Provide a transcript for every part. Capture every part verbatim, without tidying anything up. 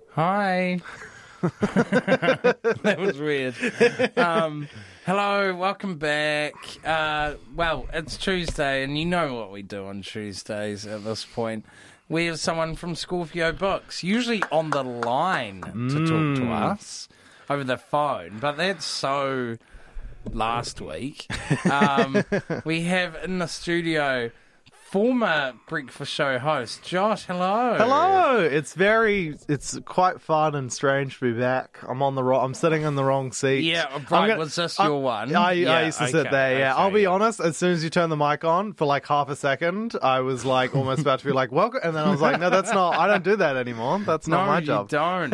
Hi. That was weird. Um, hello, welcome back. Uh, well, it's Tuesday, and you know what we do on Tuesdays at this point. We have someone from Scorpio Books, usually on the line to talk to us over the phone, but that's so last week. Um, we have in the studio former Breakfast Show host, Josh. Hello. Hello. It's very, it's quite fun and strange to be back. I'm on the wrong, I'm sitting in the wrong seat. Yeah, right. Gonna, was this I, your one? I, yeah, I used to okay, sit there, yeah. okay, I'll be yeah. honest, as soon as you turn the mic on for like half a second, I was like almost about to be like, welcome. And then I was like, no, that's not, I don't do that anymore. That's not no, my job. you don't.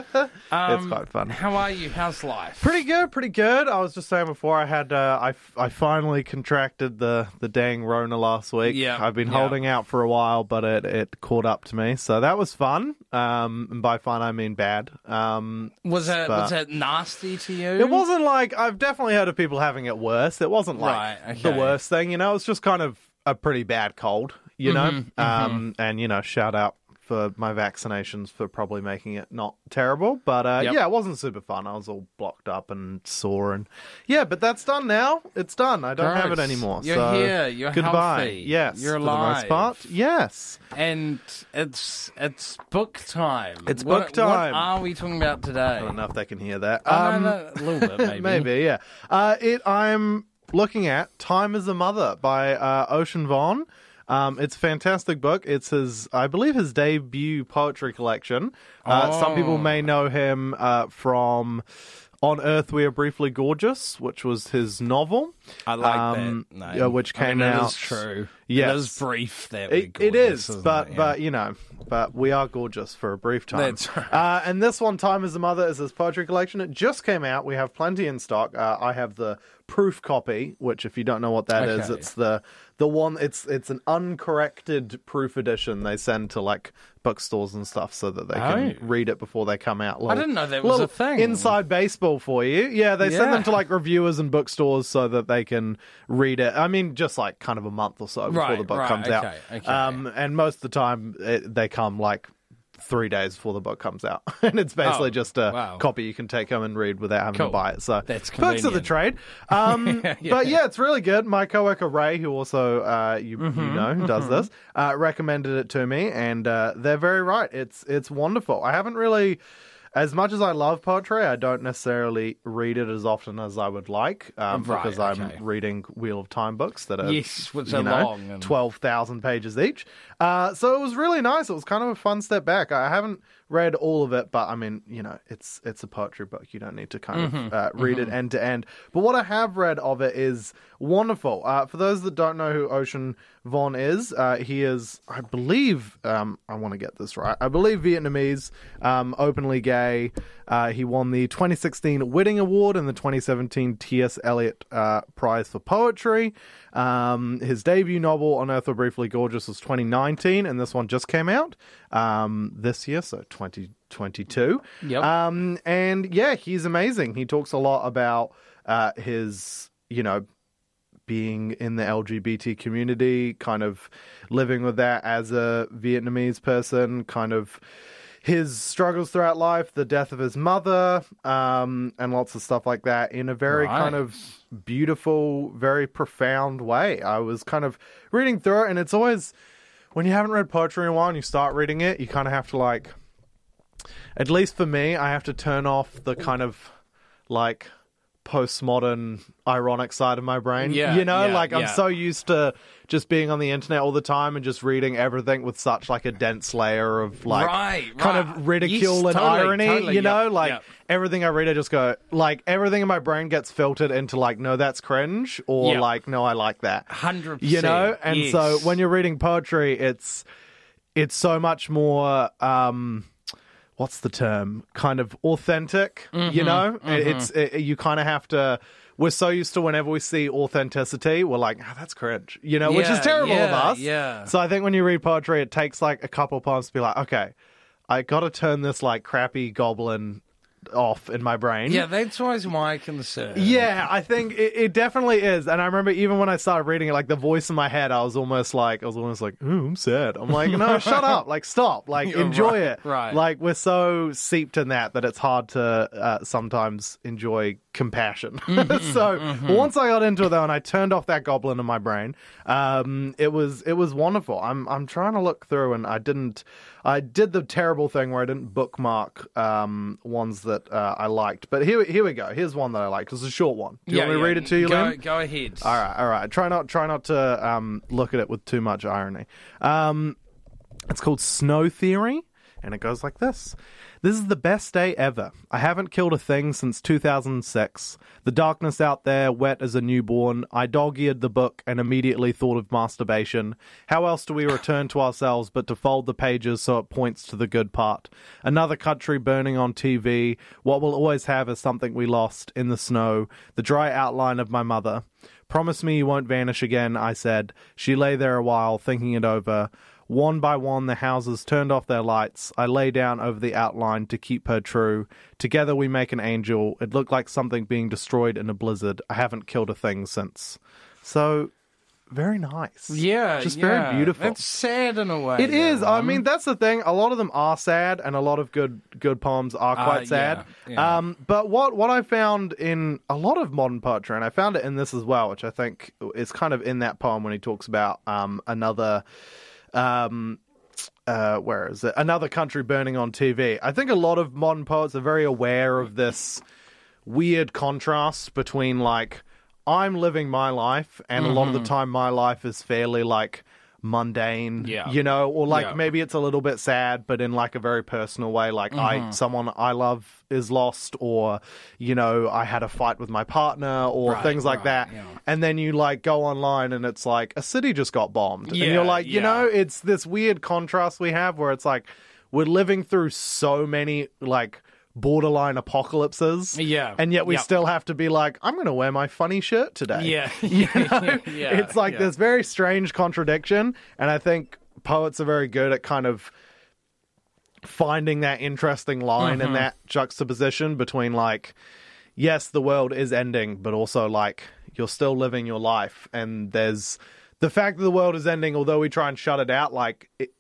um, It's quite fun. How are you? How's life? Pretty good, pretty good. I was just saying before I had, uh, I, I finally contracted the, the dang Rona last week. Yeah, I've been yeah. holding out for a while, but it, it caught up to me. So that was fun. Um, and by fun, I mean bad. Um, Was it but- was it nasty to you? It wasn't like, I've definitely heard of people having it worse. It wasn't like Right, okay. the worst thing, you know, it's just kind of a pretty bad cold, you know? Mm-hmm, Um, and, you know, shout out for my vaccinations for probably making it not terrible. But, uh, Yep. yeah, it wasn't super fun. I was all blocked up and sore and, yeah, but that's done now. It's done. I don't have it Gross. anymore. You're so here. You're goodbye. healthy. Yes, You're for the alive. most part. Yes. And it's it's book time. It's What- book time. What are we talking about today? I don't know if they can hear that. Oh, Um, no, no, a little bit, maybe. Maybe, yeah. Uh, it. I'm looking at Time as a Mother by uh, Ocean Vuong. Um, it's a fantastic book. It's his, I believe, his debut poetry collection. Uh, Oh. Some people may know him uh, from On Earth We Are Briefly Gorgeous, which was his novel. I like um, that name. yeah, which I came mean, out. It is true. Yes. It is brief. That It, we're it is, gorgeous, isn't but it? Yeah. but you know, but we are gorgeous for a brief time. That's right. Uh, and this one, Time as a Mother, is his poetry collection. It just came out. We have plenty in stock. Uh, I have the proof copy, which, if you don't know what that is, Okay. it's the the one. It's it's an uncorrected proof edition they send to like bookstores and stuff so that they can Oh. read it before they come out. I didn't know that was little a thing. Inside baseball for you. Yeah, they send Yeah. them to like reviewers and bookstores so that they can read it. I mean, just like kind of a month or so before Right, the book right, comes out. okay, okay. Um, and most of the time, it, they come like three days before the book comes out, and it's basically Oh, just a wow. copy you can take home and read without having Cool. to buy it. So That's perks of the convenient. trade. Um, Yeah. But yeah, it's really good. My coworker Ray, who also uh, you Mm-hmm, you know does this, uh, recommended it to me, and uh, they're very right. It's it's wonderful. I haven't really. As much as I love poetry, I don't necessarily read it as often as I would like, um, Right, because I'm okay. reading Wheel of Time books that are Yes, which you are know, long and- twelve thousand pages each. Uh, so it was really nice. It was kind of a fun step back. I haven't read all of it, but I mean, you know, it's it's a poetry book. You don't need to kind Mm-hmm, of uh, read it end to end. But what I have read of it is wonderful. Uh, for those that don't know who Ocean Vuong is, uh, he is, I believe, um, I want to get this right, I believe Vietnamese, um, openly gay. Uh, he won the twenty sixteen Whitting Award and the twenty seventeen T S. Eliot uh, Prize for Poetry. Um, his debut novel, On Earth We're Briefly Gorgeous, was twenty nineteen, and this one just came out um, this year, so twenty twenty-two. Yep. Um, and yeah, he's amazing. He talks a lot about uh, his, you know, being in the L G B T community, kind of living with that as a Vietnamese person, kind of his struggles throughout life, the death of his mother, um, and lots of stuff like that in a very Right. kind of beautiful, very profound way. I was kind of reading through it, and it's always, when you haven't read poetry in a while and you start reading it, you kind of have to like, at least for me, I have to turn off the kind of like postmodern ironic side of my brain. Yeah, you know, yeah, like I'm yeah. so used to just being on the internet all the time and just reading everything with such like a dense layer of like Right, kind right. of ridicule Yes, and totally, irony, totally, you know, yep, like yep. everything I read I just go like everything in my brain gets filtered into like no that's cringe or Yep. like no I like that. one hundred percent. You know, and yes. so when you're reading poetry it's it's so much more um what's the term? Kind of authentic, Mm-hmm, you know? It- It's it, you kind of have to. We're so used to whenever we see authenticity, we're like, oh, that's cringe, you know, which is Yeah, terrible of yeah, us. yeah. So I think when you read poetry, it takes like a couple of times to be like, okay, I got to turn this like crappy goblin off in my brain. Yeah, that's always my concern. Yeah, I think it, it definitely is. And I remember even when I started reading it, like the voice in my head, I was almost like, I was almost like, oh, I'm sad. I'm like, no, shut up. Like, stop. Like, You're enjoy right, it. right. Like, we're so seeped in that that it's hard to uh, sometimes enjoy compassion. Mm-hmm, so mm-hmm. once I got into it though, and I turned off that goblin in my brain, um, it was it was wonderful. I'm I'm trying to look through, and I didn't. I did the terrible thing where I didn't bookmark um, ones that uh, I liked. But here here we go. Here's one that I liked. It's a short one. Do you yeah, want me to yeah. read it to you, go, Lynn? Go ahead. All right, all right. Try not try not to um, look at it with too much irony. Um, it's called Snow Theory, and it goes like this. This is the best day ever. I haven't killed a thing since two thousand six. The darkness out there, wet as a newborn. I dog-eared the book and immediately thought of masturbation. How else do we return to ourselves but to fold the pages so it points to the good part? Another country burning on T V. What we'll always have is something we lost in the snow. The dry outline of my mother. Promise me you won't vanish again, I said. She lay there a while, thinking it over. One by one, the houses turned off their lights. I lay down over the outline to keep her true. Together we make an angel. It looked like something being destroyed in a blizzard. I haven't killed a thing since. So, very nice. Yeah, Just yeah. very beautiful. It's sad in a way. It is. though, I um, mean, that's the thing. A lot of them are sad, and a lot of good good poems are quite Uh, sad. yeah, yeah. Um, but what what I found in a lot of modern poetry, and I found it in this as well, which I think is kind of in that poem when he talks about um, another. Um, uh, where is it? Another country burning on T V. I think a lot of modern poets are very aware of this weird contrast between like I'm living my life, and mm-hmm. a lot of the time my life is fairly like mundane, yeah. you know, or like yeah. maybe it's a little bit sad, but in like a very personal way. Like mm-hmm. I, someone I love is lost, or you know, I had a fight with my partner, or right, things like right, that. yeah. And then you like go online, and it's like a city just got bombed, Yeah, and you're like, you yeah. know, it's this weird contrast we have where it's like we're living through so many like borderline apocalypses, yeah, and yet we yep. still have to be like, I'm going to wear my funny shirt today. Yeah, you know? yeah, It's like yeah. this very strange contradiction, and I think poets are very good at kind of finding that interesting line mm-hmm. and that juxtaposition between like, yes, the world is ending, but also like you're still living your life, and there's the fact that the world is ending, although we try and shut it out, like it,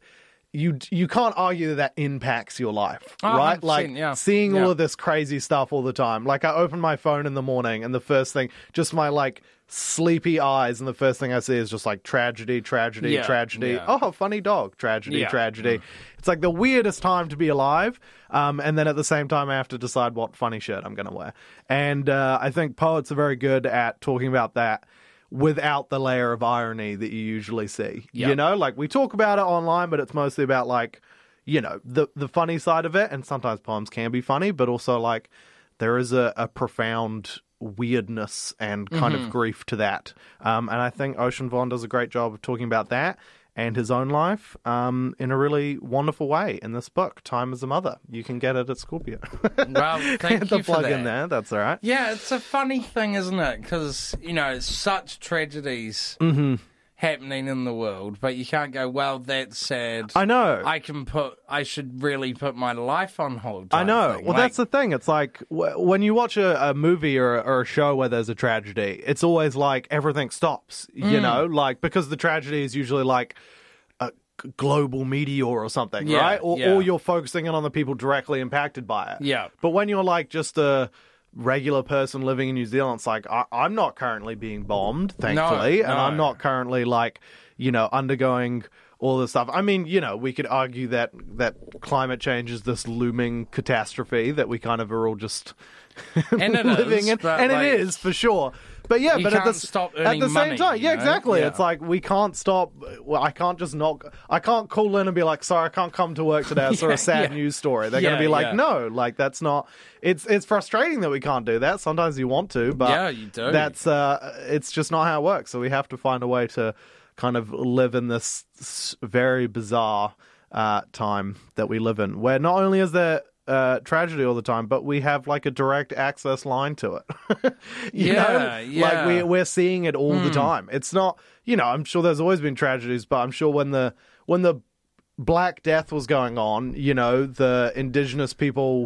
you you can't argue that that impacts your life, oh, right? Like yeah. seeing yeah. all of this crazy stuff all the time. Like I open my phone in the morning, and the first thing, just my like sleepy eyes, and the first thing I see is just like tragedy, tragedy, yeah. tragedy. Yeah. Oh, funny dog, tragedy, Yeah. tragedy. Mm. It's like the weirdest time to be alive, um, and then at the same time I have to decide what funny shirt I'm going to wear. And uh, I think poets are very good at talking about that without the layer of irony that you usually see. Yep. You know, like we talk about it online, but it's mostly about like, you know, the the funny side of it. And sometimes poems can be funny, but also like there is a, a profound weirdness and kind Mm-hmm. of grief to that. Um, and I think Ocean Vuong does a great job of talking about that and his own life um, in a really wonderful way in this book, Time as a Mother. You can get it at Scorpio. Well, thank the you plug for that. in there. That's all right. Yeah, it's a funny thing, isn't it? Because, you know, such tragedies Mm-hmm. happening in the world, but you can't go, well, that's sad. I know. I can put, I should really put my life on hold. I type know. thing. Well, Like, that's the thing. It's like w- when you watch a, a movie or, a- or a show where there's a tragedy, it's always like everything stops, you Mm. know, like because the tragedy is usually like a g- global meteor or something, Yeah, right? Or, yeah. or you're focusing in on the people directly impacted by it. Yeah. But when you're like just a regular person living in New Zealand, it's like I- I'm not currently being bombed, thankfully, and no. I'm not currently like, you know, undergoing all this stuff. I mean, you know, we could argue that that climate change is this looming catastrophe that we kind of are all just And it living is, in, but, and like, it is for sure. But yeah, you but at can't the, s- stop at earning the same money, time, you yeah, know? exactly. Yeah. It's like we can't stop. Well, I can't just not. I can't call in and be like, "Sorry, I can't come to work today. I saw Yeah, a sad yeah. news story." They're Yeah, going to be like, yeah. "No, like that's not." It's it's frustrating that we can't do that. Sometimes you want to, but Yeah, you do. That's uh, it's just not how it works. So we have to find a way to kind of live in this s- very bizarre uh, time that we live in, where not only is there uh, tragedy all the time, but we have like a direct access line to it. you Yeah, know? yeah. Like we we're seeing it all the time. It's not, you know, I'm sure there's always been tragedies, but I'm sure when the when the Black Death was going on, you know, the indigenous people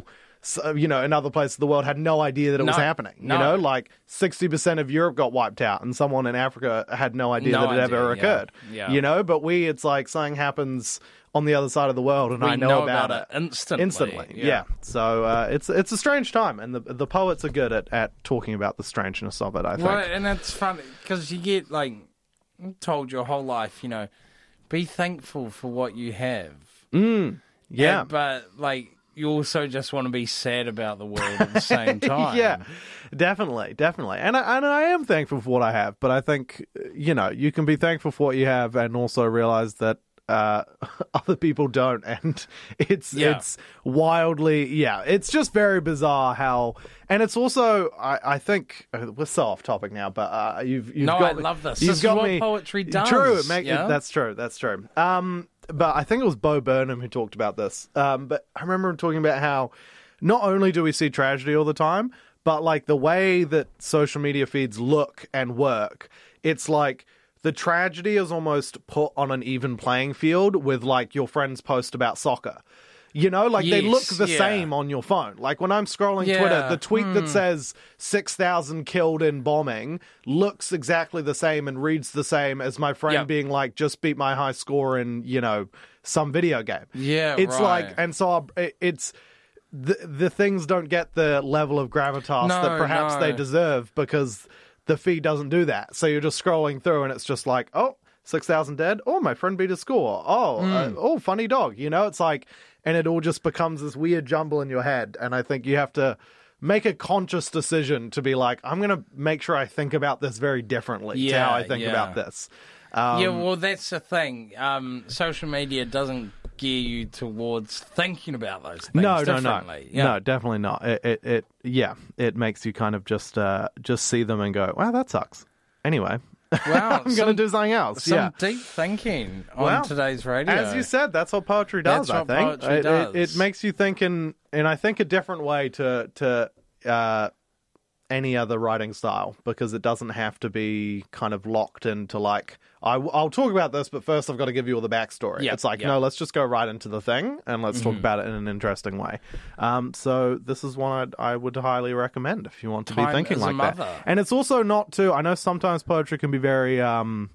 so, you know, in other places of the world had no idea that it was No, happening. You no. know, like sixty percent of Europe got wiped out, and someone in Africa had no idea No that it idea, ever yeah. occurred. Yeah. You know, but we, it's like something happens on the other side of the world, and We I know, know about, about it it instantly, Instantly, yeah. yeah. So uh, it's it's a strange time, and the the poets are good at, at talking about the strangeness of it. I think. Well, and it's funny because you get like told your whole life, you know, be thankful for what you have. Mm, yeah. And- but like you also just want to be sad about the world at the same time. Yeah, definitely, definitely. And I, and I am thankful for what I have, but I think, you know, you can be thankful for what you have and also realize that uh, other people don't. And it's Yeah. it's wildly, yeah, it's just very bizarre how, and it's also, I, I think, uh, we're so off topic now, but uh, you've, you've No, got I me- love this. You've This is got what me, poetry does, True, it make, yeah? that's true, that's true. Um, but I think it was Bo Burnham who talked about this. Um, but I remember him talking about how not only do we see tragedy all the time, but like the way that social media feeds look and work, it's like the tragedy is almost put on an even playing field with like your friends post about soccer. You know, like they look Yes, the yeah. same on your phone. Like when I'm scrolling Yeah, Twitter, the tweet hmm. that says six thousand killed in bombing looks exactly the same and reads the same as my friend Yep. being like, just beat my high score in, you know, some video game. Yeah, It's right. like, and so I'll- it- it's, the, the things don't get the level of gravitas No, that perhaps no. they deserve because the feed doesn't do that. So you're just scrolling through and it's just like, oh, six thousand dead. Oh, my friend beat a score. Oh, uh, Hmm. oh, funny dog. You know, it's like, and it all just becomes this weird jumble in your head. And I think you have to make a conscious decision to be like, I'm going to make sure I think about this very differently to Yeah, how I think yeah. about this. Um, yeah, well, that's the thing. Um, social media doesn't gear you towards thinking about those things no, no, no, differently. Yeah. no, definitely not. It, it, it, yeah, it makes you kind of just, uh, just see them and go, wow, that sucks. Anyway, Wow, I'm going to some- do something else. Some yeah. deep thinking on Well, today's radio. As you said, that's what poetry does. That's what I think poetry it, does. It, it makes you think in, in I think a different way to to uh, any other writing style because it doesn't have to be kind of locked into like I, will talk about this, but first I've got to give you all the backstory. Yep, it's like yep. no, let's just go right into the thing and let's talk about it in an interesting way. Um, so this is one I'd, I would highly recommend if you want to Time be thinking is a like mother. that. And it's also not too. I know sometimes poetry can be very um,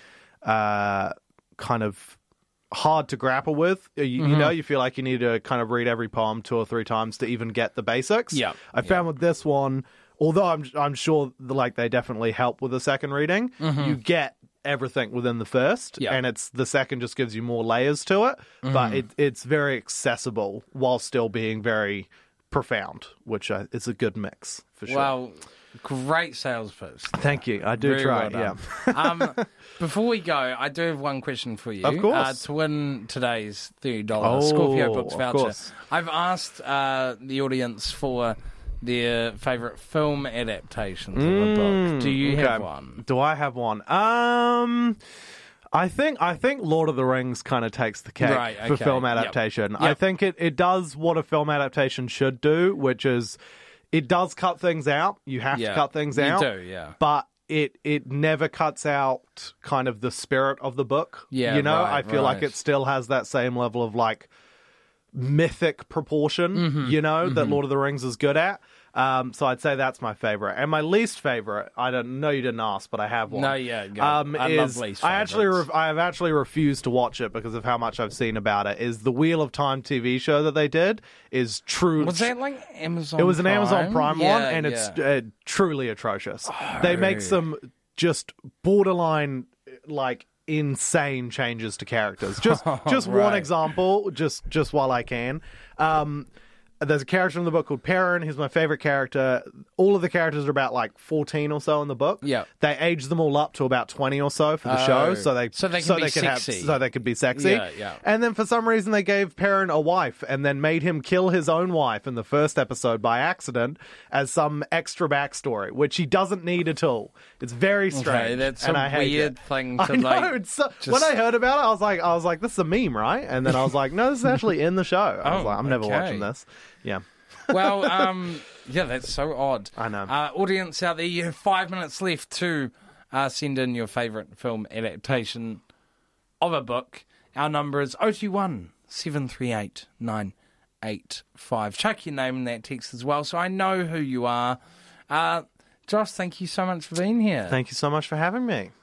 uh, kind of hard to grapple with. You, Mm-hmm. you know, you feel like you need to kind of read every poem two or three times to even get the basics. Yeah, I found with this one, although I'm I'm sure like they definitely help with the second reading, you get everything within the first, Yeah. and it's the second just gives you more layers to it. But it it's very accessible while still being very profound, which I, is a good mix for sure. Well, great sales post. Thank you. I do Very try. well yeah. done. um, before we go, I do have one question for you. Of course. Uh, to win today's thirty dollars Oh, Scorpio Books of voucher, course. I've asked uh, the audience for their favourite film adaptations of a book. Do you have Mm, Okay. one? Do I have one? Um, I think I think Lord of the Rings kind of takes the cake Right, for okay. film Yep. adaptation. I Yep. think it, it does what a film adaptation should do, which is it does cut things out. You have Yeah, to cut things you out. do, yeah. But it it never cuts out kind of the spirit of the book. Yeah, you know, right, I feel like right. it still has that same level of like mythic proportion, Mm-hmm, you know, that Lord of the Rings is good at. Um, so I'd say that's my favorite. And my least favorite, I don't know you didn't ask, but I have one. No, yeah, go. Um, I love is least I actually favourites. re- I have actually refused to watch it because of how much I've seen about it. Is the Wheel of Time T V show that they did is true. Was that like Amazon It was an Prime? Amazon Prime Yeah, one, and it's yeah. uh, truly atrocious. They make some just borderline, like insane changes to characters. Just, just one Right. example, just, just while I can. Um, there's a character in the book called Perrin. He's my favorite character. All of the characters are about like fourteen or so in the book. Yeah. They age them all up to about twenty or so for the Oh. show, so they So they can be could sexy. have so they could be sexy. Yeah, yeah. And then for some reason they gave Perrin a wife and then made him kill his own wife in the first episode by accident as some extra backstory, which he doesn't need at all. It's very strange. Okay, that's and a I hate weird it. thing to I know, like. it's so, just- when I heard about it, I was like, I was like, this is a meme, right? And then I was like, no, this is actually in the show. I was Oh, like, I'm never okay. watching this. Yeah. Well, um, yeah, that's so odd. I know. Uh, audience out there, you have five minutes left to uh, send in your favourite film adaptation of a book. Our number is oh two one, seven three eight, nine eight five. Chuck your name in that text as well so I know who you are. Uh, Josh, thank you so much for being here. Thank you so much for having me.